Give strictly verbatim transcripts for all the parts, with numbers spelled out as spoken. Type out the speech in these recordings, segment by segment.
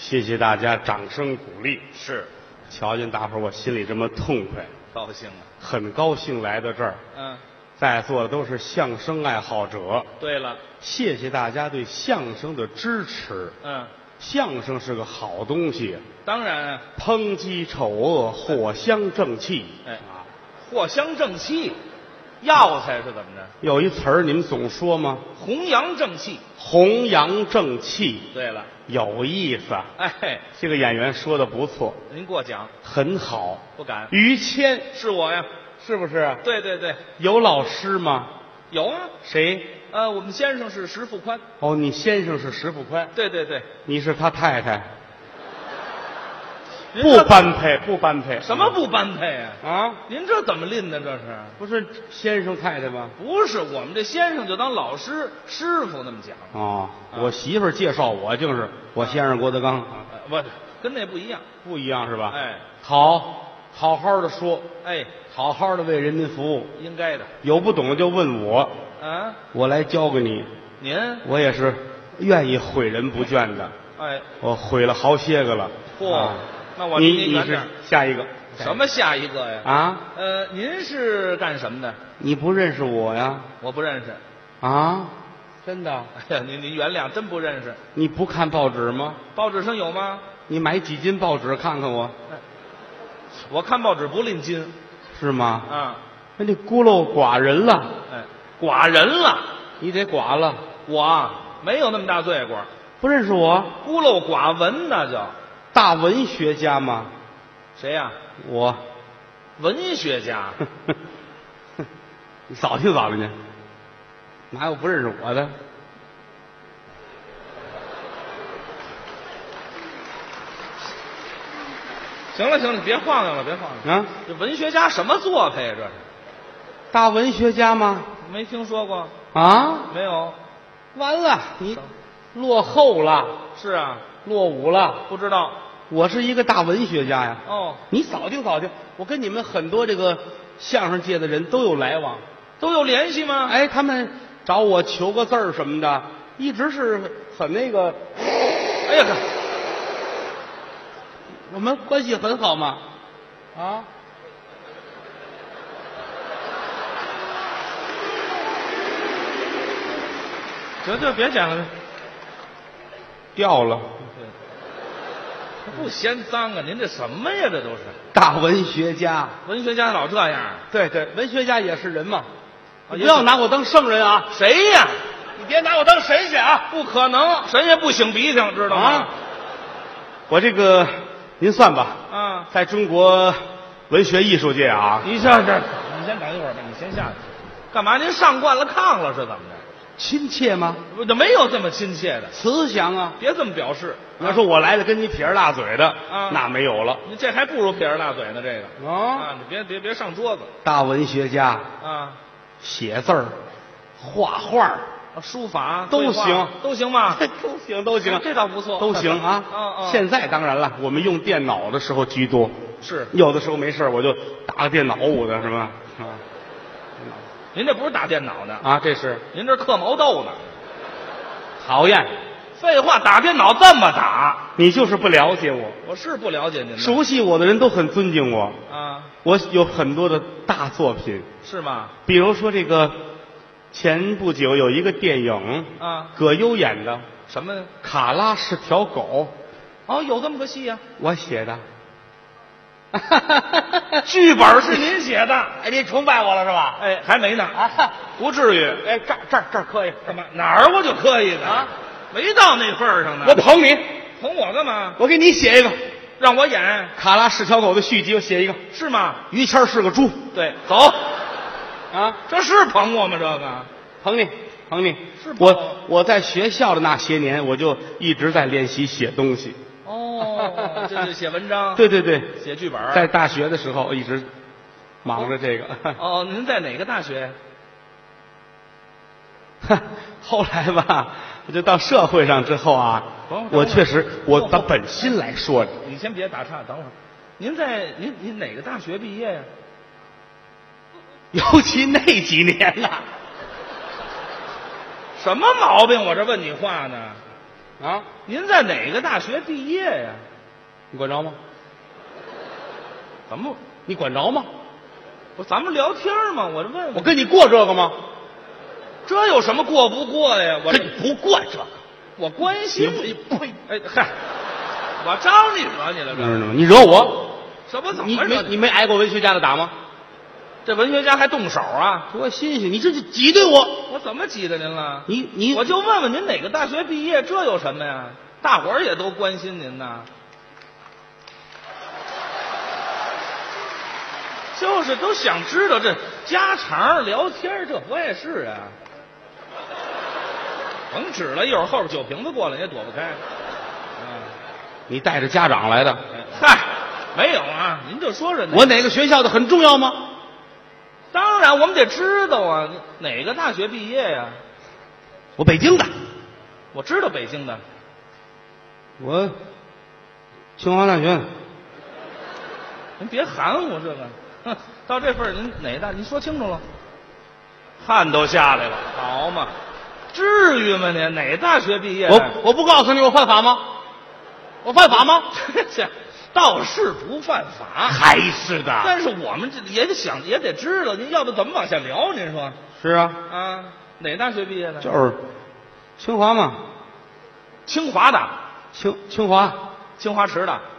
谢谢大家掌声鼓励。 是， 瞧见大伙儿，我心里这么痛快， 高兴了。 很高兴来到这儿。 嗯， 在座的都是相声爱好者， 对了， 谢谢大家对相声的支持。 嗯， 相声是个好东西， 当然啊， 抨击丑恶，藿香正气。 哎啊， 藿香正气，药材是怎么着？ 有一词儿你们总说吗？ 弘扬正气。 弘扬正气， 对了， 有意思啊。 哎， 这个演员说的不错， 您过奖。 很好。 不敢， 于谦是我呀。 是不是？ 对对对， 有老师吗？ 有啊。 谁？ 呃，我们先生是石富宽。 哦，你先生是石富宽， 对对对， 你是他太太， 您这不般配，不般配。 什么不般配啊？ 啊？ 您这怎么拎的？这是不是先生太太吗？ 不是我们这先生就当老师师傅那么讲？ 哦， 啊我媳妇儿介绍我就是我先生郭德纲， 呃不，跟那不一样。 不一样是吧？ 哎好，好好的说， 哎， 好好的为人民服务。 应该的。 有不懂的就问我， 啊， 我来教给你。 您我也是愿意诲人不倦的， 哎， 我诲了好些个了。 嚯啊那我你你是离您远点儿下一个什么下一个呀？ 啊？ 呃，您是干什么的？ 你不认识我呀？ 我不认识。 啊？真的？ 哎呀，您您原谅，真不认识。 你不看报纸吗？ 报纸上有吗？ 你买几斤报纸看看我， 我看报纸不吝金是吗？ 啊。 那你孤陋寡人了， 哎，寡人了， 你得寡了。 我啊没有那么大罪过， 不认识我？ 孤陋寡闻那叫大文学家吗？ 谁呀、 我。 文学家。 你扫听扫听去，哪有不认识我的？ 行了行了，别晃悠了，别晃悠了。 啊， 这文学家什么做派呀？这是大文学家吗？ 没听说过？ 啊， 没有。 完了，你落后了， 是啊， 落伍了。 不知道。 我是一个大文学家呀。 哦， 你扫听扫听，我跟你们很多这个相声界的人都有来往。 都有联系吗？ 哎，他们找我求个字儿什么的，一直是很那个， 哎呀呵， 我们关系很好嘛。啊， 行行，别讲了， 掉了。 不嫌脏啊！您这什么呀？这都是大文学家， 文学家老这样。 对对，文学家也是人嘛。 啊你不要拿我当圣人啊！ 谁呀？ 你别拿我当神仙啊！ 不可能，神也不擤鼻涕，知道吗？ 啊，我这个您算吧， 啊， 在中国文学艺术界啊， 你上这儿，你先等一会儿吧，你先下去。干嘛？您上惯了炕了是怎么着？ 亲切吗？ 不，这没有这么亲切的， 慈祥啊！ 别这么表示。 你要说我来了跟你撇着大嘴的， 啊那没有了你这还不如撇着大嘴呢，这个啊！ 啊，你别别别上桌子大文学家， 啊， 写字儿、画画儿书法都绘画行都行吧？ 都行，都行， 这倒不错， 都行啊！ 嗯嗯， 现在当然了，我们用电脑的时候居多， 是有的时候没事儿我就打个电脑舞的是吧？啊您这不是打电脑呢， 啊，这是您这刻毛豆呢。 讨厌， 废话，打电脑这么打， 你就是不了解我。 我是不了解您的熟悉我的人都很尊敬我， 啊， 我有很多的大作品， 是吗？ 比如说这个前不久有一个电影， 啊， 葛优演的《 什么？ 卡拉是条狗》， 哦，有这么个戏呀、 我写的。 剧本是您写的？ 哎，你崇拜我了是吧？ 哎，还没呢， 啊， 不至于。 哎，这儿这儿这儿可以， 干嘛？哪儿我就可以的啊？ 没到那份儿上呢。 我捧你， 捧我干嘛？ 我给你写一个《 让我演卡拉是条狗》的续集，我写一个。 是吗？ 于谦是个猪对，走， 啊， 这是捧我吗？这个捧你，捧你。 是捧我我在学校的那些年，我就一直在练习写东西。 哦，这是写文章， 对对对， 写剧本。 在大学的时候一直忙着这个。 哦，您在哪个大学？ 后来吧，我就到社会上之后啊等会儿， 我确实我等会儿打本心来说的。 你先别打岔，等会儿。您在您您哪个大学毕业呀？ 尤其那几年呐， 什么毛病？我这问你话呢？ 啊， 您在哪个大学毕业呀？ 你管着吗？ 怎么？ 你管着吗？ 不，咱们聊天嘛，我这问问。 我跟你过这个吗？ 这有什么过不过的呀？我跟你不过这个， 我关心你呸！ 哎嗨，我招你惹你了这？ 知道吗？你惹我， 什么？怎你没么惹你没挨过文学家的打吗？ 这文学家还动手啊？ 多新鲜！你这就挤兑我， 我怎么挤兑您了？ 你你我就问问您哪个大学毕业，这有什么呀？大伙儿也都关心您呐。就是都想知道这家常聊天，这不碍事啊。甭指了，一会儿后边酒瓶子过来你也躲不开。啊， 你带着家长来的， 哎嗨，没有啊，您就说说哪我哪个学校的很重要吗？ 当然我们得知道啊，哪个大学毕业呀？ 我北京的， 我知道北京的。 我清华大学。 您别含糊这个，哼，到这份儿您哪大？您说清楚了。汗都下来了，好嘛？至于吗您？哪大学毕业？ 我我不告诉你，我犯法吗？我犯法吗？ 这倒是不犯法， 还是的。 但是我们这也得想，也得知道，您要不怎么往下聊？您说是啊， 啊？哪大学毕业的？ 就是清华嘛， 清华的， 清清华清华池的。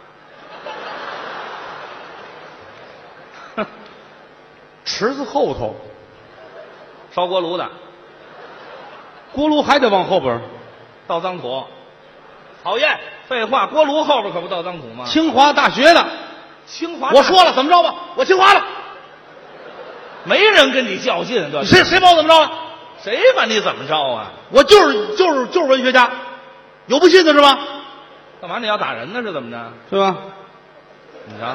池子后头， 烧锅炉的， 锅炉还得往后边。 倒脏土。讨厌，废话，锅炉后边可不倒脏土吗？ 清华大学的， 清华， 我说了怎么着吧？我清华的， 没人跟你较劲，这谁谁把我怎么着了？ 谁把你怎么着啊？ 我就是就是就是文学家，有不信的是吧？ 干嘛你要打人呢？是怎么着？ 是吧？ 你瞧，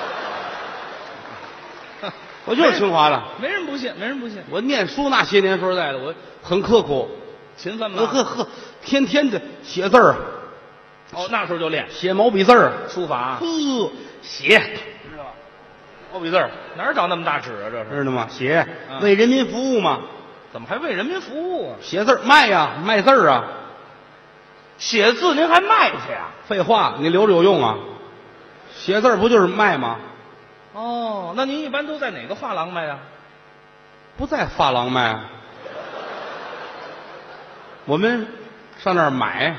我就是清华的， 没人不信，没人不信， 我念书那些年，说实在的，我很刻苦， 勤奋吗？ 我呵呵，天天的写字儿， 哦，那时候就练写毛笔字儿， 书法， 呵，写，知道吧？毛笔字儿， 哪儿找那么大纸啊？这是知道吗？写嗯为人民服务嘛， 怎么还为人民服务啊？ 写字儿卖呀，卖字儿啊。 写字您还卖去呀？ 废话，你留着有用啊。写字儿不就是卖吗？ 哦，那您一般都在哪个画廊卖呀？ 不在发廊卖啊，我们上那儿买。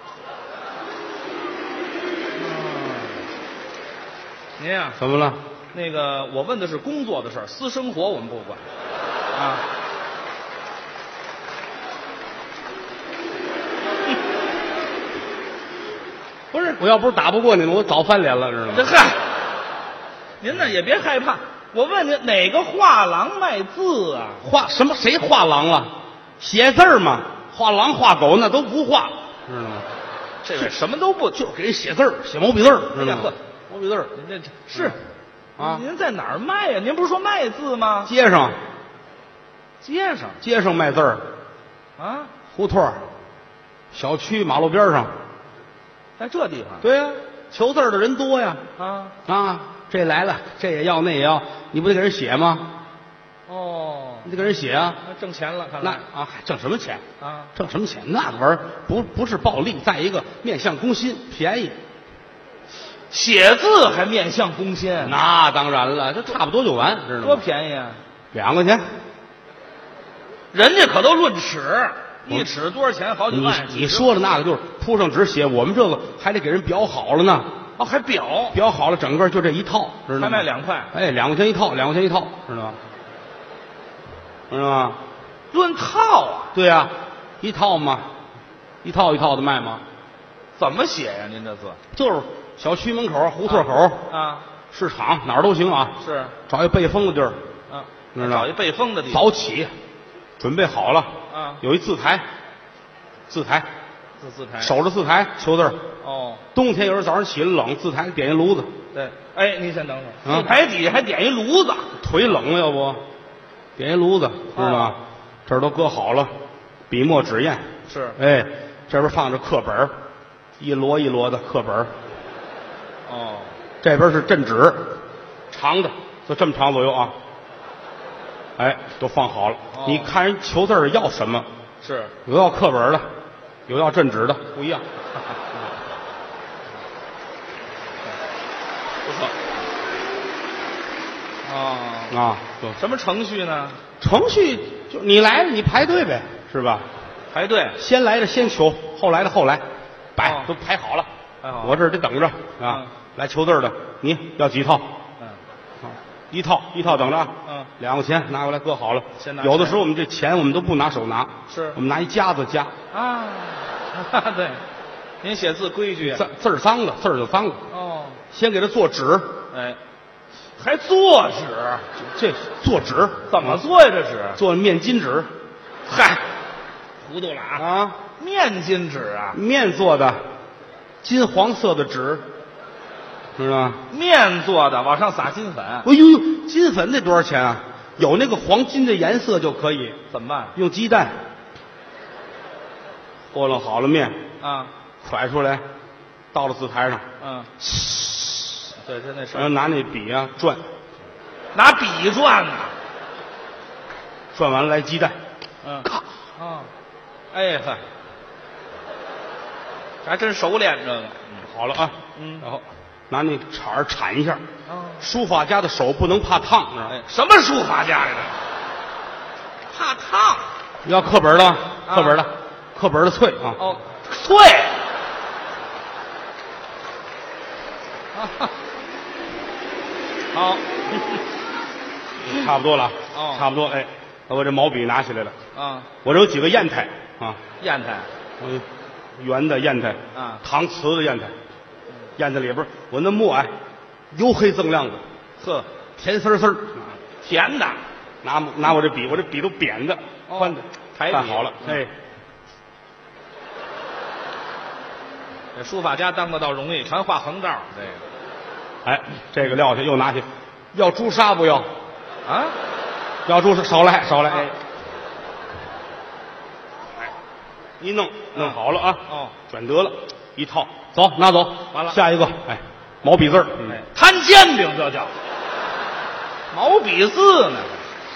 您呀、 怎么了？ 那个我问的是工作的事儿，私生活我们不管啊。 不是，我要不是打不过你们，我早翻脸了，知道吗？ 这嗨，您呢也别害怕，我问您哪个画廊卖字啊？ 画什么？谁画廊了？写字儿嘛，画廊画狗那都不画，知道吗？ 这位什么都不就给人写字儿，写毛笔字儿，知道吗哎呀呵？ 毛笔字儿您这是啊， 您在哪儿卖呀？您不是说卖字吗？ 街上街上街上卖字儿， 啊， 胡同儿、小区、马路边上。 在这地方对呀、求字儿的人多呀。 啊。 啊，这来了，这也要，那也要，你不得给人写吗？ 哦， 你得给人写啊。 那挣钱了，看那来啊，还挣什么钱？ 啊， 挣什么钱？那个玩意儿不不是暴利，再一个面向工薪，便宜。 写字还面向工薪， 那当然了，这差不多就完，知道吗？ 多便宜啊！ 两块钱。 人家可都论尺，一尺多少钱？好几你万。 你说的那个就是铺上纸写，我们这个还得给人裱好了呢， 哦，还表裱好了整个就这一套，知道吗？ 还卖两块， 哎，两块钱一套，两块钱一套，知道吗？知道吗？ 论套啊？ 对呀、一套嘛，一套一套的卖嘛， 怎么写呀？您这字就是小区门口、胡同口、 啊， 市场哪儿都行啊， 是找一背风的地儿， 啊， 知道吗找一背风的地方早起，准备好了， 啊， 有一字台，字台字字台守着字台求字儿。 哦， 冬天有时候早上起来冷，字台点一炉子， 对，哎，您先等会儿， 啊字台底下还点一炉子， 腿冷了要不，点一炉子，知道吗？ 哦这儿都搁好了，笔墨纸砚， 是哎，这边放着课本儿，一摞一摞的课本儿， 哦， 这边是镇纸，长的，就这么长左右啊。哎，都放好了。 哦你看人求字儿要什么？ 是有要课本的， 有要镇纸的，不一样。 不错。哦啊，对， 什么程序呢？ 程序就你来了，你排队呗，是吧？ 排队。 先来的先求，后来的后来，摆、 哦都排好了。 排好了我这儿得等着啊。 嗯来求字儿的，你要几套？ 嗯一套一套等着啊。 嗯两个钱拿过来搁好了。 先拿有的钱时候我们这钱我们都不拿手拿， 是我们拿一夹子夹。 啊，对，您写字规矩啊。 字字儿脏了，字儿就脏了。 哦， 先给他做纸， 哎，还做纸？ 这做纸怎么做呀？这纸？ 做面巾纸嗨，糊涂了啊！ 啊？ 面巾纸啊， 面做的，金黄色的纸，知道吗？ 面做的，往上撒金粉， 哎呦呦，金粉得多少钱啊？有那个黄金的颜色就可以， 怎么办用鸡蛋和弄好了面， 啊？ 甩出来，到了字台上， 嗯，对，就那事然后儿， 拿那笔啊转， 拿笔转呢。 转完了来鸡蛋， 嗯， 咔， 啊，哎呵，还真熟练这个。 好了啊， 嗯然后拿那铲儿铲一下。 哦， 书法家的手不能怕烫，知道吗？ 哎，什么书法家来的？怕烫。 要课本的，课本的，课本的脆啊。 哦，脆。啊，好。 差不多了， 哦差不多。哎，我这毛笔拿起来了， 啊， 我这有几个砚台啊， 砚台。 嗯，圆的砚台， 啊搪瓷的砚台，砚台里边我那墨哎，油黑锃亮的， 呵， 甜丝丝儿。 甜的。 拿拿我这笔，我这笔都扁的， 哦宽的， 抬笔看好了， 嗯哎， 这书法家当得到容易，全画横道。这个哎，这个撂下又拿去，要朱砂不要？ 啊， 要朱砂少来少来， 啊哎，哎，一弄弄好了啊， 哦， 转得了，一套走拿走， 完了下一个，哎，毛笔字儿， 哎，摊煎饼这叫毛笔字呢，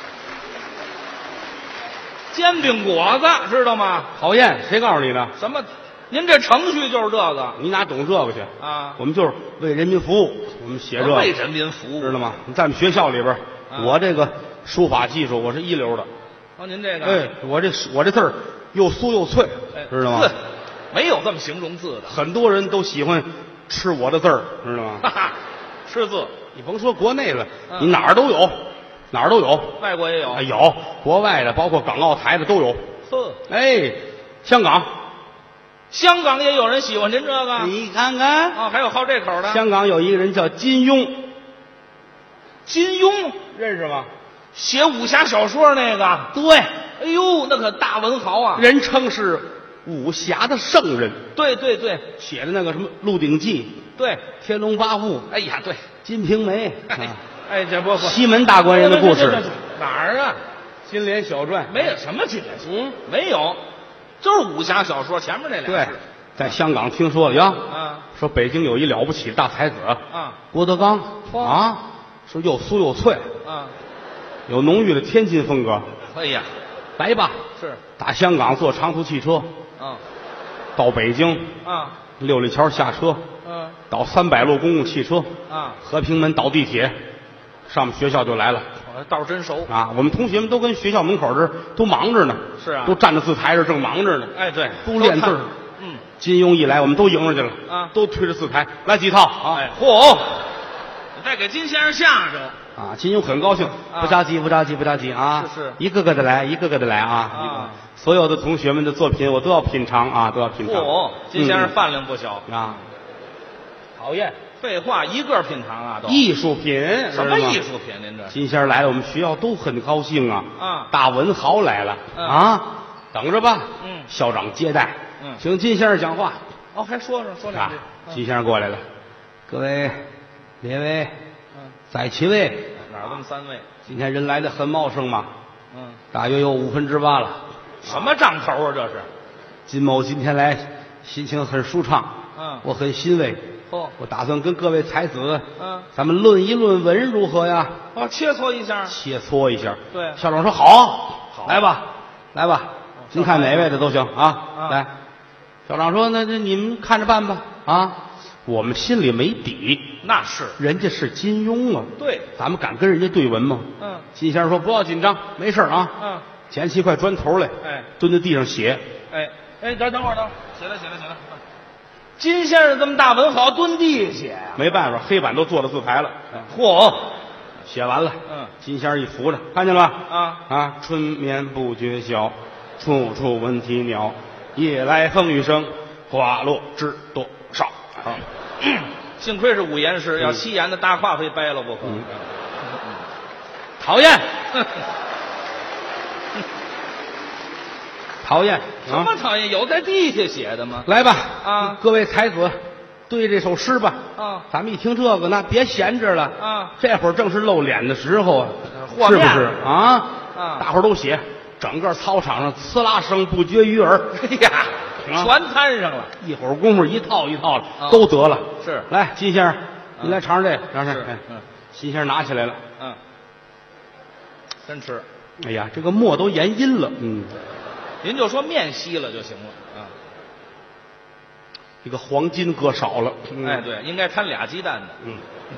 煎饼果子知道吗？ 讨厌，谁告诉你的？ 什么？您这程序就是这个你哪懂这个去？ 啊？ 我们就是为人民服务，我们写这个为人民服务， 知道吗？你在我们学校里边， 啊我这个书法技术我是一流的， 哦，您这个， 哎，我这我这字儿又酥又脆， 哎知道吗呵？没有这么形容字的， 很多人都喜欢吃我的字儿，知道吗？ 哈哈，识字， 你甭说国内了， 嗯你哪儿都有，哪儿都有， 外国也有哎，有国外的，包括港澳台的都有。 呵， 哎，香港， 香港也有人喜欢您这个， 你看看， 哦，还有好这口的， 香港有一个人叫金庸， 金庸认识吗？ 写武侠小说那个， 对， 哎呦，那可大文豪啊！ 人称是武侠的圣人， 对对对写的那个什么《鹿鼎记对，》 《天龙八部》《 哎呀对， 金瓶梅》 哎啊， 哎这不不西门大官人的故事， 哪儿啊？ 金莲小传， 没有什么金莲嗯， 没有，就是武侠小说前面那俩对是， 在香港听说了呀， 啊说北京有一了不起的大才子啊郭德纲嚯啊，说又酥又脆， 啊， 有浓郁的天津风格。 哎呀来吧， 是打香港坐长途汽车啊到北京， 啊六里桥下车， 嗯到三百路公共汽车， 啊， 和平门倒地铁，上我们学校就来了我道儿真熟， 啊！我们同学们都跟学校门口这儿都忙着呢， 是啊都站在字台上正忙着呢， 哎对， 都练字儿看。嗯， 金庸一来，我们都迎上去了啊都推着字台来几套啊！ 哎嚯，你再给金先生吓着， 啊，金庸很高兴， 啊不着急，不着急，不着急啊！ 是是一个个的来，一个个的来啊！ 啊所有的同学们的作品我都要品尝啊，都要品尝。 嚯，金先生嗯饭量不小， 啊，讨厌， 废话，一个品尝啊都， 艺术品什么艺术？ 术品？您这金先生来了，我们学校都很高兴啊！ 啊大文豪来了、 嗯啊！等着吧， 嗯校长接待， 嗯请金先生讲话哦，还说说说两啊句，！ 金先生过来了，各位列位嗯， 在其位， 哪儿这么三位？ 今天人来的很茂盛嘛， 嗯， 大约有五分之八了。 什么账头啊？这是？ 金某今天来，心情很舒畅， 嗯我很欣慰。 嚯， 我打算跟各位才子， 嗯， 咱们论一论文如何呀？ 哦，切磋一下。 切磋一下。 对校长说好， 好来吧，来吧，您看哪位的都行啊。 啊来， 校长说：“那那你们看着办吧。”啊，我们心里没底， 那是人家是金庸啊， 对， 咱们敢跟人家对文吗？ 嗯， 金先生说：“不要紧张，没事啊。” 嗯， 捡起一块砖头来， 哎， 蹲在地上写。 哎哎，等等会儿，等会儿，写了写了写了。金先生这么大文豪，蹲地下写呀？ 没办法，黑板都做了字牌了。 嚯， 写完了。 嗯， 金先生一扶着，看见了吧？ 啊啊！春眠不觉晓，处处闻啼鸟。夜来风雨声，花落知多少。啊， 幸亏是五言诗，要七言的大胯非掰了不可。 嗯讨厌，讨厌， 什么讨厌？有在地下写的吗？ 来吧， 啊各位才子，对这首诗吧。 啊， 咱们一听这个，那别闲着了。 啊， 这会儿正是露脸的时候啊， 和面是不是啊？ 啊大伙儿都写，整个操场上呲啦声不绝于耳。 哎呀， 啊全摊上了。 一会儿功夫一套一套的啊都得了。 是来，金先生，你来尝尝这个，尝尝。 是哎嗯， 金先生拿起来了。 嗯，真吃。 哎呀，这个墨都研阴了。嗯， 您就说面稀了就行了啊。 这个黄金搁少了。嗯哎，，对，应该摊俩鸡蛋的。 嗯。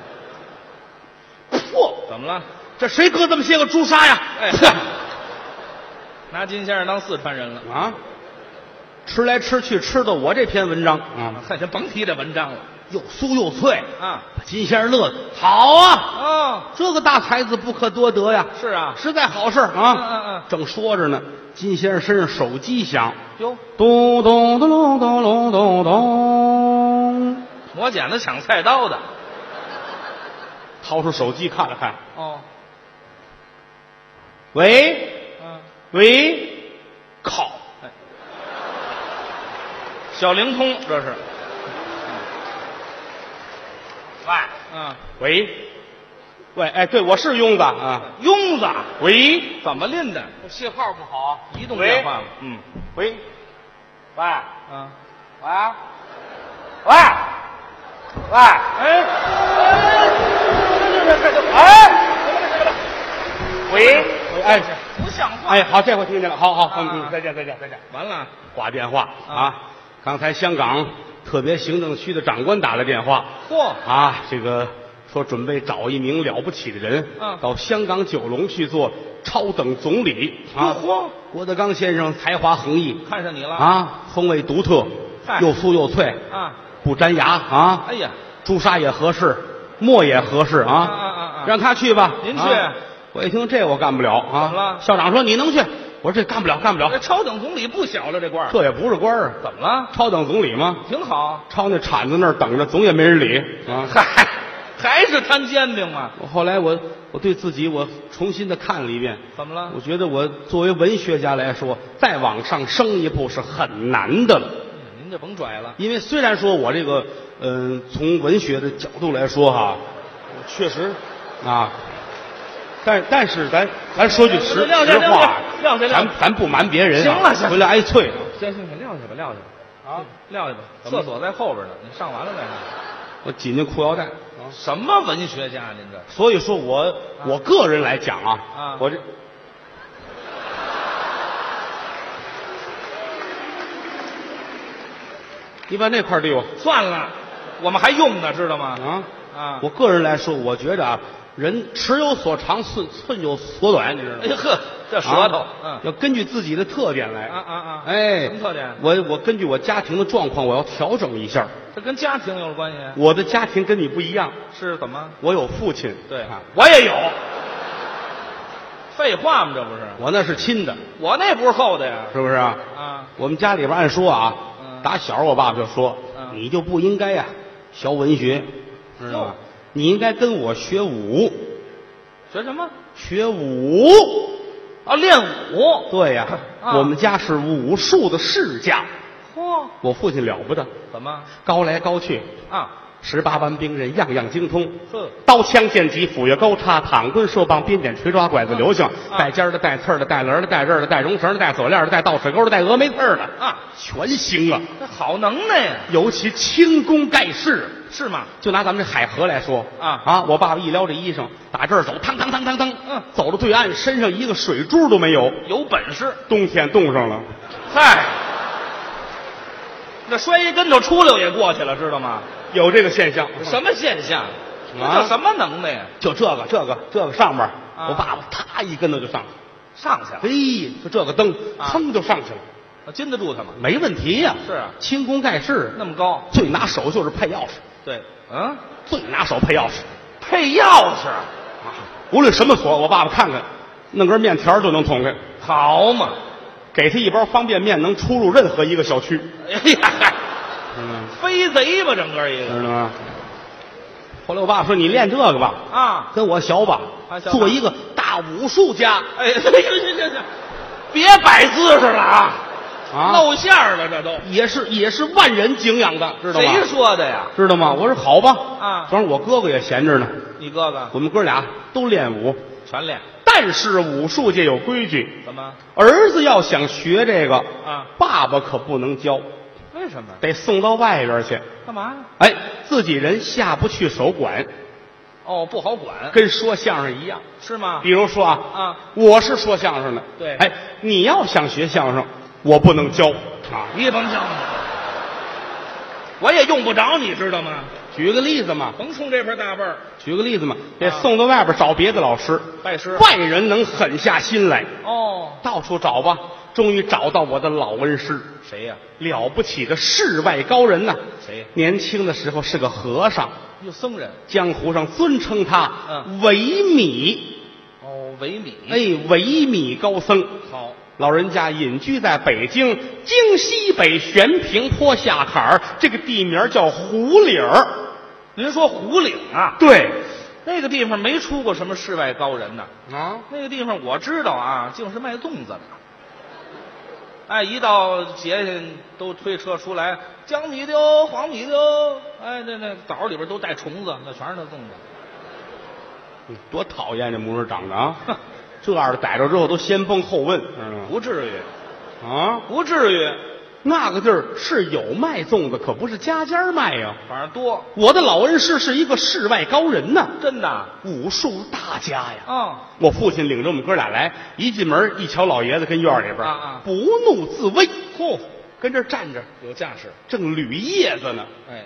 嚯，怎么了？ 这谁搁这么些个朱砂呀？ 哎，拿金先生当四川人了。 啊，吃来吃去吃到我这篇文章啊， 嗨，先甭提这文章了又酥又脆啊。 把金先生乐得好啊！ 哦， 这个大才子不可多得呀， 是啊。 实在好事儿啊！ 嗯嗯嗯正说着呢，金先生身上手机响， 哟， 咚咚咚咚咚咚咚咚， 磨剪子抢菜刀的。 掏出手机看了看， 哦， 喂嗯， 喂，靠！ 小灵通这是。 喂嗯， 喂喂，哎，对，我是庸子啊。 庸子喂怎么拎的？ 信号不好， 移动电话吗？嗯喂喂啊， 喂喂喂， 哎哎，喂喂，哎不像话！ 哎，好，这回听见了，好好，嗯啊嗯，再见再见再见。 完了， 挂电话啊啊！刚才香港特别行政区的长官打来电话嚯， 啊，这个说准备找一名了不起的人， 嗯到香港九龙去做超等总理啊。 嚯， 郭德纲先生才华横溢看上你了啊，风味独特， 嗨又酥又脆， 啊！ 不粘牙啊。 哎呀， 朱砂也合适，墨也合适啊。 啊啊啊啊让他去吧， 您去啊我一听这我干不了啊。 怎么了校长说你能去，我说这干不了，干不了这。超等总理不小了，这官儿这也不是官儿， 怎么了？ 超等总理吗？ 挺好。 抄那铲子那儿等着，总也没人理啊。 嗨，还是摊煎饼吗？ 我后来我我对自己我重新的看了一遍， 怎么了我？觉得我作为文学家来说，再往上升一步是很难的了。 您就甭拽了。 因为虽然说我这个，嗯、从文学的角度来说哈，确实啊，但但是咱咱说句实撂下实话， 撂下撂下咱咱不瞒别人啊， 行了行了回来挨啐行行行，撂下吧，撂下吧。 啊！ 撂下吧， 怎么厕所在后边呢，你上完了再上。 我紧进裤腰带。 什么文学家？您这所以说我我个人来讲啊， 啊我这你把那块儿递我算了，我们还用呢，知道吗？ 啊！ 啊， 我个人来说，我觉得啊，人尺有所长，寸寸有所短，你知道吗？ 哎呀呵，这舌头， 啊嗯， 要根据自己的特点来。 啊啊啊， 哎， 什么特点？ 我我根据我家庭的状况，我要调整一下。 这跟家庭有关系？ 我的家庭跟你不一样， 是怎么？ 我有父亲， 对啊我也有， 废话吗？这不是？ 我那是亲的， 我那不是厚的呀。 是不是啊？ 啊， 我们家里边按说啊， 嗯打小我爸爸就说， 嗯你就不应该呀、学文学，知道哟吧？你应该跟我学武， 学什么？ 学武。 哦，练武。 对呀、 啊我们家是武术的世家， 嚯， 我父亲了不得， 怎么？ 高来高去， 啊， 十八般兵刃样样精通。 呵， 刀枪剑戟斧钺钩叉躺棍射棒鞭锏锤抓拐子流星， 啊带尖儿的带刺儿的带棱儿的带刃儿的带绒绳儿的带锁链儿的带倒水钩儿的带峨眉刺儿的啊， 全行啊！ 这好能耐呀， 尤其轻功盖世。 是吗？ 就拿咱们这海河来说啊啊，我爸爸一撩这衣裳，打这儿走，腾腾腾腾腾， 嗯走到对岸，身上一个水珠都没有。 有本事。 冬天冻上了， 嗨， 那摔一跟头出溜也过去了，知道吗？ 有这个现象。 什么现象？这啊叫什么能耐呀？ 就这个这个这个上边， 啊我爸爸他一跟头就上去了， 上去了， 嘿，就这个灯， 啊噌就上去了， 我禁得住他吗？ 没问题呀。 是啊轻功盖世， 那么高？ 最拿手就是配钥匙， 对，嗯， 最拿手配钥匙配钥匙， 啊！无论什么锁，我爸爸看看，弄根面条就能捅开。 好嘛？ 给他一包方便面，能出入任何一个小区。 哎呀， 嗯， 飞贼吧，整个一个知道吗？后来我爸爸说：“你练这个吧， 啊！ 跟我学吧啊，学吧做一个大武术家哎，行行行行行，别摆姿势了啊！ 啊， 露馅儿了，这都也是也是万人敬仰的，知道吗？ 谁说的呀？ 知道吗？我说好吧， 啊反正我哥哥也闲着呢， 你哥哥我们哥俩都练武， 全练， 但是武术界有规矩， 怎么？ 儿子要想学这个啊爸爸可不能教， 为什么？ 得送到外边去。 干嘛呀？ 哎，自己人下不去手管， 哦，不好管， 跟说相声一样。 是吗比？如说啊， 啊， 我是说相声的， 对哎，你要想学相声，我不能教啊。 你甭教我，我也用不着，你知道吗？ 举个例子嘛， 甭冲这份大辈儿， 举个例子嘛，得啊送到外边找别的老师， 拜师。 外人能狠下心来， 哦， 到处找吧，终于找到我的老恩师， 谁呀？ 了不起的世外高人呐！ 谁呀？ 年轻的时候是个和尚， 有僧人。 江湖上尊称他嗯维米， 哦，维米。 哎，维米高僧。 好， 老人家隐居在北京京西北悬平坡下坎儿，这个地名叫胡岭儿。 您说胡岭啊？ 对那个地方没出过什么世外高人呢。 啊， 那个地方我知道啊，净是卖粽子的。哎，一到节气都推车出来，江米的哟，黄米的哟。哎，那那枣里边都带虫子，那全是那粽子。 嗯多讨厌这模样长得啊！这样的逮着之后都先崩后问，知道吗？ 不至于， 啊， 不至于， 那个地儿是有卖粽子，可不是家家卖呀。 反正多， 我的老恩师是一个世外高人呐， 真的。 武术大家呀。 啊， 我父亲领着我们哥俩来，一进门一瞧老爷子跟院里边啊啊不怒自威， 嚯， 跟这儿站着有架势。 正捋叶子呢， 哎，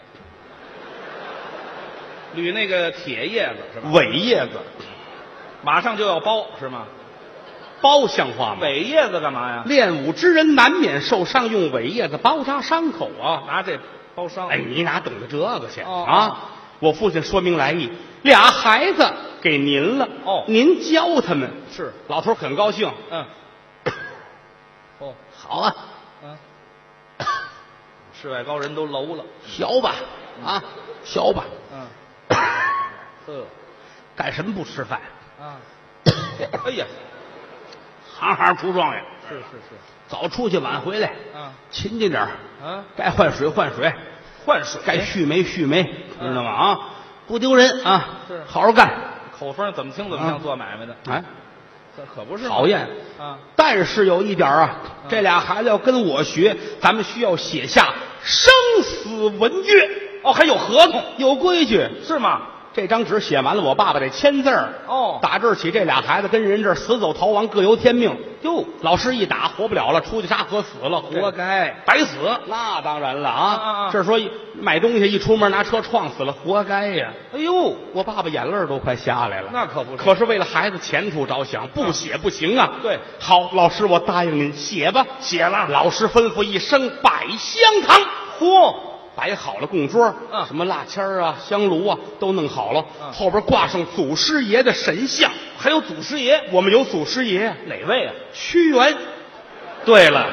捋那个铁叶子是吧？ 尾叶子， 马上就要包是吗？ 包像话吗？ 尾叶子干嘛呀？ 练武之人难免受伤，用尾叶子包扎伤口啊！ 拿这包伤。 哎，你哪懂得这个去、 哦啊？我父亲说明来意，俩孩子给您了， 哦您教他们。 是， 老头儿很高兴。 嗯，哦， 好啊， 嗯，世外高人都楼了。 学吧，啊，学吧。 嗯，呵， 干什么不吃饭？ 啊，哎呀， 行行出状元， 是是是， 早出去晚回来， 啊勤勤点儿啊， 该换水换水， 换水， 该续煤续煤， 嗯知道吗？啊，不丢人啊， 是好好干。 口风怎么听怎么像做买卖的， 哎， 这可不是吗讨厌啊。 但是有一点啊， 嗯这俩孩子要跟我学，咱们需要写下生死文约， 哦，还有合同有规矩。 是吗？ 这张纸写完了，我爸爸得签字儿。 哦打这儿起，这俩孩子跟人这儿死走逃亡，各由天命。 哟， 老师一打，活不了了，出去沙河死了，活该， 白死。 那当然了啊啊啊！ 啊这说买东西一出门拿车撞死了，活该呀！ 哎呦， 我爸爸眼泪儿都快下来了。 那可不是。 可是为了孩子前途着想，不写不行啊！ 对， 好，老师，我答应您，写吧。 写了老师吩咐一声，百香堂。 嚯， 摆好了供桌， 嗯什么蜡签儿啊、香炉啊都弄好了， 嗯后边挂上祖师爷的神像， 还有祖师爷， 我们有祖师爷， 哪位啊？ 屈原。 对了，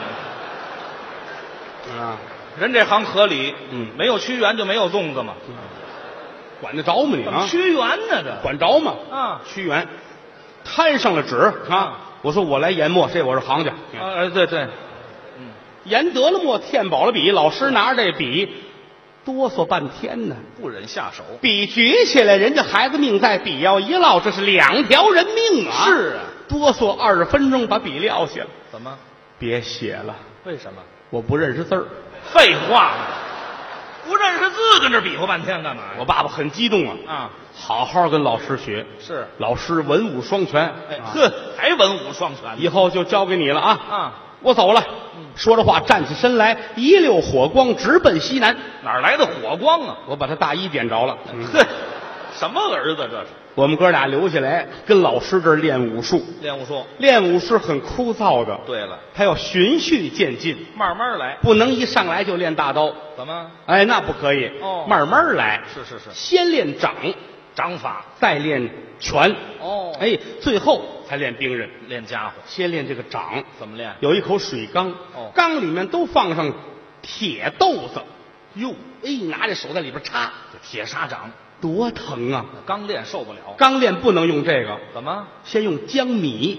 啊， 人这行合理， 嗯没有屈原就没有粽子嘛。 管得着吗你啊？ 怎么屈原呢？这管着吗？ 啊屈原摊上了纸啊，我说我来研墨，这我是行家。 啊，对对， 研得了墨，填饱了笔，老师拿着这笔哆嗦半天呢。 不忍下手。 笔举起来，人家孩子命在，笔要一落，这是两条人命啊！ 是啊， 哆嗦二十分钟，把笔撂下了。 怎么？ 别写了， 为什么？ 我不认识字儿。 废话，不认识字，跟这比划半天干嘛呀？ 我爸爸很激动啊， 啊， 好好跟老师学， 是， 老师文武双全。 哎， 啊呵，还文武双全呢。 以后就交给你了啊！ 啊， 我走了。 说着话站起身来，一溜火光直奔西南。 哪儿来的火光啊？ 我把他大衣点着了。嗯呵，什么儿子这是？ 我们哥俩留下来跟老师这儿练武术。 练武术。 练武是很枯燥的， 对了， 他要循序渐进， 慢慢来。 不能一上来就练大刀。 怎么？ 哎，那不可以。 哦慢慢来。 是是是， 先练掌， 掌法， 再练拳。 哦哎，最后才练兵刃。 练家伙。 先练这个掌， 怎么练？ 有一口水缸， 哦缸里面都放上铁豆子。哟，哎，拿这手在里边插， 铁砂掌， 多疼啊！ 刚练受不了。 刚练不能用这个， 怎么？ 先用江米。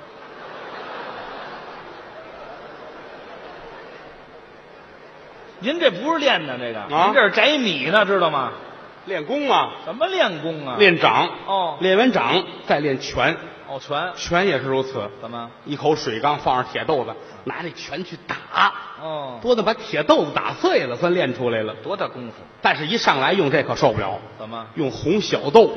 您这不是练呢，这个， 啊您这是摘米呢，知道吗？ 练功啊， 怎么练功啊？ 练掌。 哦练完掌再练拳， 哦，拳。 拳也是如此。 怎么？ 一口水缸放上铁豆子，拿这拳去打， 哦， 多的把铁豆子打碎了，算练出来了。 多大功夫？ 但是，一上来用这可受不了， 怎么？ 用红小豆，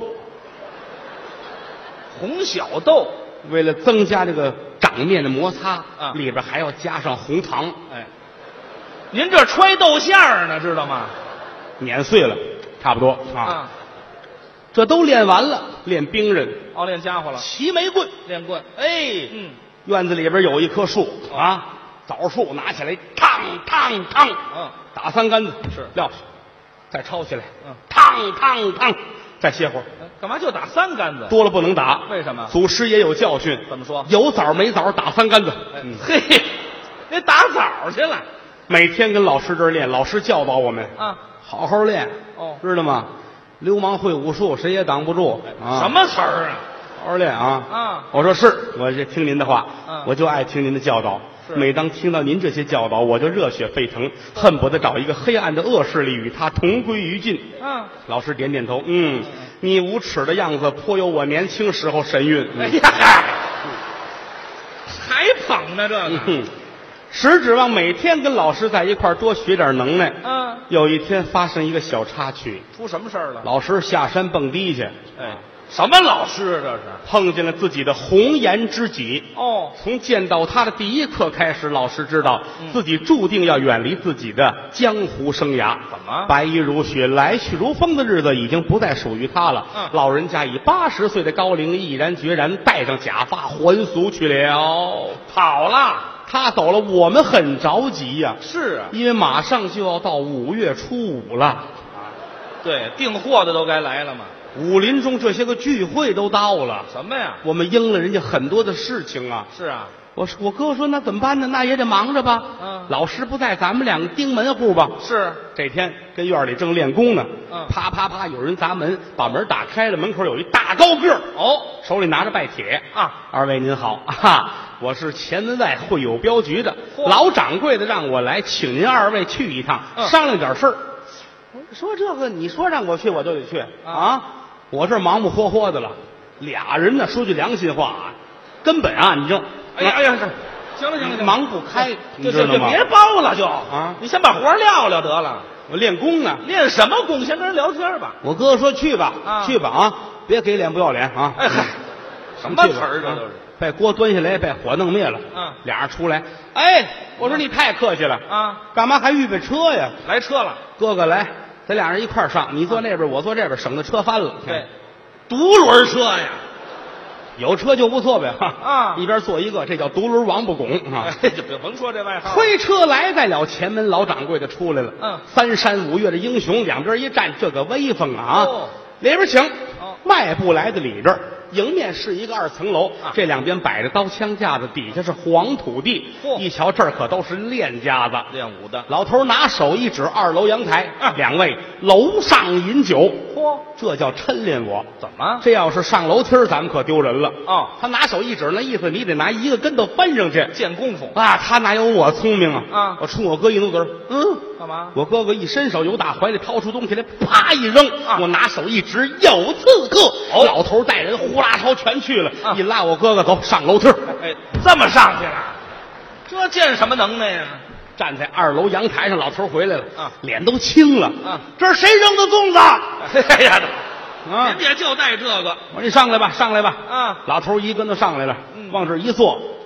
红小豆。 为了增加这个掌面的摩擦， 啊里边还要加上红糖， 哎，您这揣豆馅儿呢，知道吗？ 碾碎了，差不多啊。 啊， 这都练完了，练兵刃， 哦，练家伙了， 齐眉棍。 练棍。 哎， 嗯， 院子里边有一棵树啊，枣树，拿起来，烫烫烫， 嗯， 打三竿子， 是撂下，再抄起来， 嗯， 烫烫烫，再歇会儿， 干嘛就打三竿子？ 多了不能打。 为什么？ 祖师也有教训。 怎么说？ 有枣没枣打三竿子。嗯， 嘿，您打枣去了每天跟老师这儿练，老师教导我们啊？ 好好练， 哦知道吗？流氓会武术，谁也挡不住啊！ 什么词儿啊？ 好好练啊！ 啊我说是，我就听您的话， 嗯我就爱听您的教导。 是每当听到您这些教导，我就热血沸腾，恨不得找一个黑暗的恶势力与他同归于尽。 啊， 老师点点头，嗯，你无耻的样子颇有我年轻时候神韵。 哎呀，还捧呢这个？ 嗯，实指望每天跟老师在一块儿多学点能耐。 嗯， 有一天发生一个小插曲， 出什么事儿了？ 老师下山蹦迪去， 哎，什么老师啊这是？ 碰见了自己的红颜知己。 哦， 从见到他的第一刻开始，老师知道嗯自己注定要远离自己的江湖生涯。 怎么白衣如雪、来去如风的日子已经不再属于他了。 嗯老人家以八十岁的高龄毅然决然戴上假发还俗去了， 跑了？ 他走了，我们很着急呀、 是啊， 因为马上就要到五月初五了。 对，订货的都该来了嘛。 武林中这些个聚会都到了， 什么呀？ 我们应了人家很多的事情啊。 是啊， 我说我哥说那怎么办呢？那也得忙着吧。 嗯老师不在，咱们两个盯门户吧。 是这天跟院里正练功呢， 嗯啪啪啪，有人砸门，把门打开了，门口有一大高个儿， 哦手里拿着拜帖啊。 二位您好，啊，我是前门外会友镖局的嚯老掌柜的，让我来请您二位去一趟， 嗯商量点事儿。我说这个，你说让我去，我就得去啊！我这忙不霍霍的了，俩人呢，说句良心话啊，根本啊，你就哎呀哎呀，这行了行了行了， 忙不开，你就知道吗？ 就别包了就啊你先把活撂了得了。 我练功呢。 练什么功？先跟人聊天吧。 我哥说去吧， 啊去吧啊，别给脸不要脸啊！ 哎嗨，什么词儿这都是？ 把锅端下来，把火弄灭了。 嗯俩人出来，哎，我说你太客气了啊， 干嘛还预备车呀？ 来车了。 哥哥来，咱俩人一块儿上，你坐那边，我坐这边，省得车翻了。 对，独轮车呀。 有车就不错呗。哈啊一边坐一个，这叫独轮王八拱啊。 哎，就别甭说这外号。 推车来在了前门，老掌柜的出来了。 嗯三山五岳的英雄，两边一站，这个威风啊！ 哦里边请。 哦迈步来的里边，迎面是一个二层楼， 啊这两边摆着刀枪架子，底下是黄土地。 嚯一瞧这儿可都是练家子。 练武的。 老头拿手一指二楼阳台， 啊两位楼上饮酒。 嚯， 这叫抻练我。 怎么？ 这要是上楼梯儿咱们可丢人了。 哦他拿手一指，那意思你得拿一个跟头翻上去。 见功夫啊，他哪有我聪明啊！ 啊我冲我哥一努嘴儿，嗯， 干嘛？ 我哥哥一伸手，由大怀里掏出东西来，啪一扔， 啊我拿手一指，有刺客。 哦老头带人呼啦朝全去了， 啊一拉我哥哥走上楼梯儿， 哎，这么上去了，这见什么能耐呀？ 站在二楼阳台上，老头回来了， 啊脸都青了， 啊， 这是谁扔的粽子？ 哎呀， 啊您别就带这个我说你上来吧，上来吧。 啊老头一跟头上来了， 嗯往这儿一坐，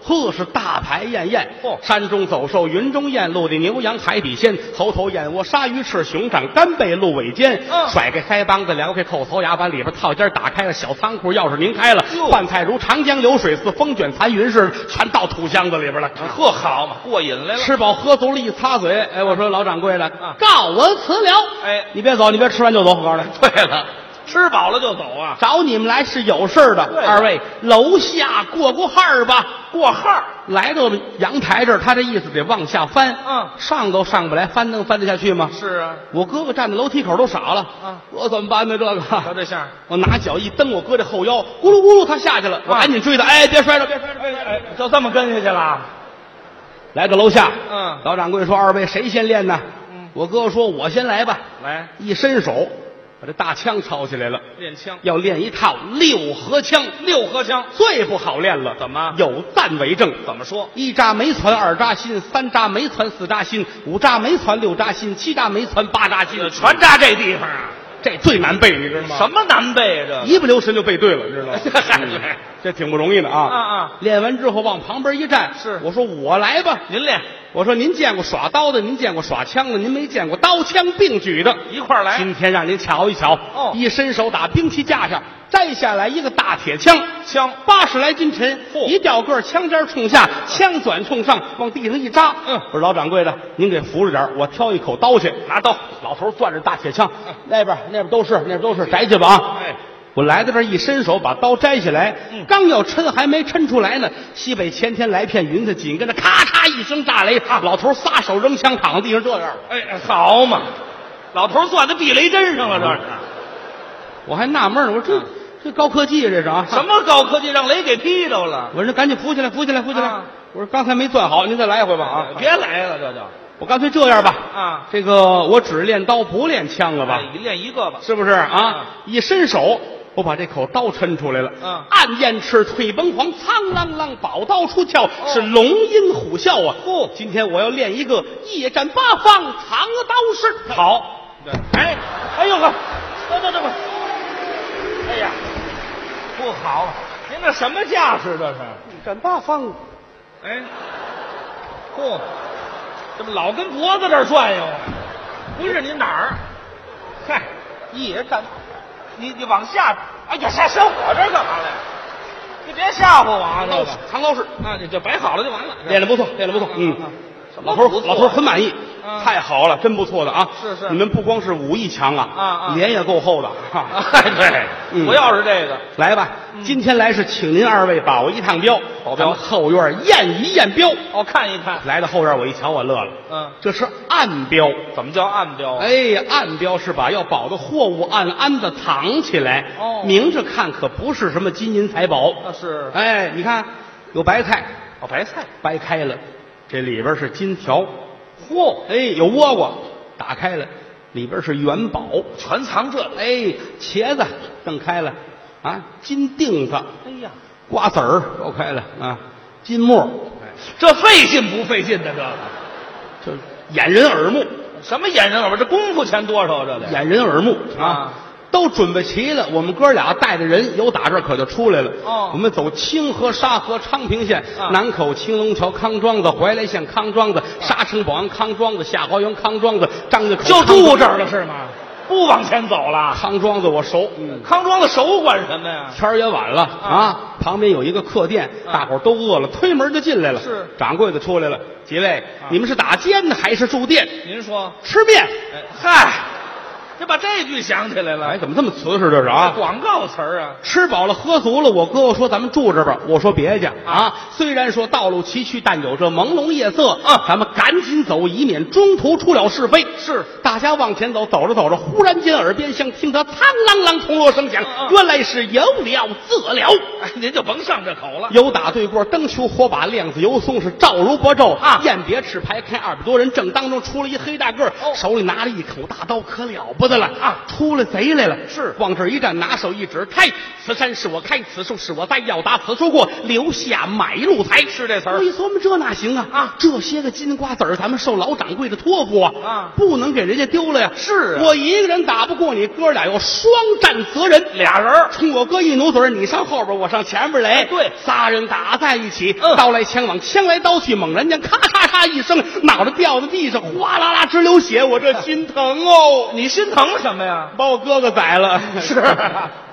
呵，是大排宴宴。 哦山中走兽，云中雁，陆地牛羊，海底鲜，猴头燕窝，鲨鱼翅，熊掌，干贝，鹿尾尖。 嗯甩开腮帮子，撩开扣头牙，把里边套间打开了，小仓库钥匙拧开了， 哟饭菜如长江流水似风卷残云似的，全到土箱子里边了。 呵，好嘛，过瘾来了。 吃饱喝足了，一擦嘴，哎，我说老掌柜的， 啊告我辞了。 哎你别走，你别吃完就走，我告诉你。 对了，吃饱了就走啊， 找你们来是有事儿的， 对二位楼下过过号儿吧。 过号。 来到阳台这儿，他这意思得往下翻， 嗯上都上不来，翻能翻得下去吗？ 是啊， 我哥哥站在楼梯口都傻了， 嗯我怎么办呢？这个， 瞧这相。 我拿脚一蹬，我哥这后腰咕噜咕噜，他下去了，我赶紧追他，哎，别摔着，别摔着，别摔着。 哎，就这么跟下去了。 来到楼下， 嗯老掌柜说：“二位谁先练呢？” 嗯我哥哥说：“我先来吧。” 来一伸手，把这大枪抄起来了， 练枪， 要练一套六合枪， 六合枪最不好练了。 怎么有赞为证？ 怎么说？ 一扎没攒，二扎心，三扎没攒，四扎心，五扎没攒，六扎心，七扎没攒，八扎心， 全扎这地方啊？ 这最难背，你知道吗？ 什么难背啊？ 一不留神就背对了，知道吗？ 这嗯这挺不容易的啊！ 啊啊练完之后往旁边一站， 是我说我来吧。 您练我说您见过耍刀的，您见过耍枪的，您没见过刀枪并举的。 一块儿来。 今天让您瞧一瞧。 哦一伸手打兵器架上摘下来一个大铁枪， 枪八十来斤沉， 嚯一掉个儿枪尖冲下，枪转冲上，往地上一扎。 嗯我说老掌柜的，您给扶着点儿，我挑一口刀去。 拿刀。 老头攥着大铁枪，那边那边都是，那边都是，摘去吧啊！ 哎， 我来到这儿一伸手把刀摘下来， 嗯刚要抻还没抻出来呢，西北前天来片云彩，紧跟着咔嚓一声炸雷，啊、老头撒手扔枪躺在地上这样。 哎，好嘛，老头攥在避雷针上了，这是。 我还纳闷呢，我说这、 啊这高科技啊，这是啊？ 什么高科技让雷给劈着了？ 我说赶紧扶起来，扶起来，扶起来！ 啊我说刚才没攥好，您再来一回吧啊！ 别来了，这就我干脆这样吧啊这个我只练刀不练枪了吧？ 哎一练一个吧。 是不是啊？ 啊一伸手，我把这口刀抻出来了。 嗯暗焰翅，退崩黄，苍啷啷，宝刀出鞘， 哦是龙吟虎啸啊！ 嚯今天我要练一个夜战八方，藏刀式。好， 对，哎，哎呦呵，这这这不，哎呀，不好，您这什么架势这是？ 夜战八方， 哎，嚯，这不老跟脖子这儿转悠啊？不是您哪儿？嗨， 夜战。 你你往下，哎呀，下小我这儿干嘛来？你别吓唬我啊！这个藏刀式啊，你就摆好了就完了。 练得不错，练得不错。嗯， 什么老头不错老头很满意， 啊太好了，真不错的啊！ 是是你们不光是武艺强啊， 啊啊脸也够厚的。哈哎，对， 嗯不要是这个， 来吧，今天来是请您二位保一趟镖， 保镖咱们后院验一验镖。 哦，看一看， 来到后院，我一瞧，我乐了， 嗯， 这是暗镖。 怎么叫暗标？ 哎呀，暗镖是把要保的货物暗暗的藏起来， 哦明着看可不是什么金银财宝。 那是哎，你看有白菜， 哦，白菜， 掰开了，这里边是金条。嚯，哎，有倭瓜，打开了，里边是元宝。 全藏这个。 哎，茄子瞪开了，啊，金锭子， 哎呀， 瓜子儿都开了啊，金沫， 这费劲不费劲的这个？ 这掩人耳目， 什么演人耳朵？这功夫钱多少？这得掩人耳目啊。 啊都准备齐了，我们哥俩带着人由打这儿可就出来了。 哦我们走清河、沙河、昌平县、 啊南口、青龙桥、康庄子、怀来县康庄子、沙城、保安康庄子、下花园康庄子、张家口就康庄子住这儿了是吗？不往前走了。 康庄子我熟，嗯， 康庄的手管什么呀？ 天儿也晚了啊，旁边有一个客店， 啊大伙儿都饿了，推门就进来了。 是掌柜的出来了，几位，你们是打尖呢还是住店？ 您说， 吃面。 哎，嗨，这把这句想起来了。 哎，怎么这么瓷实这是啊？ 广告词儿啊。 吃饱了喝足了，我哥哥说咱们住这吧，我说别介啊。虽然说道路崎岖，但有这朦胧夜色， 嗯咱们赶紧走，以免中途出了是非。 是， 大家往前走，走着走着，忽然间耳边像听得苍啷啷铜锣声响， 嗯嗯原来是有了自了。 哎，您就甭上这口了。 有打对过，灯球火把，亮子油松是照如薄昼啊宴别吃牌开二百多人，正当中出了一黑大个儿， 哦手里拿着一口大刀，可了不不得了啊出来贼来了， 是往这儿一站，拿手一指，开，此山是我开，此树是我栽，要打此处过，留下买路财。 是这词儿我一琢磨，这哪行啊？ 啊这些个金瓜子儿，咱们受老掌柜的托付啊不能给人家丢了呀。 是啊我一个人打不过你，哥俩有双战责任。 俩人儿冲我哥一努嘴儿，你上后边，我上前边来。 哎对仨人打在一起， 嗯刀来枪往，枪来刀去，猛然间咔嚓嚓一声，脑袋掉在地上，哗啦啦直流血，我这心疼哦！ 你心疼什么呀？ 把我哥哥宰了。 是啊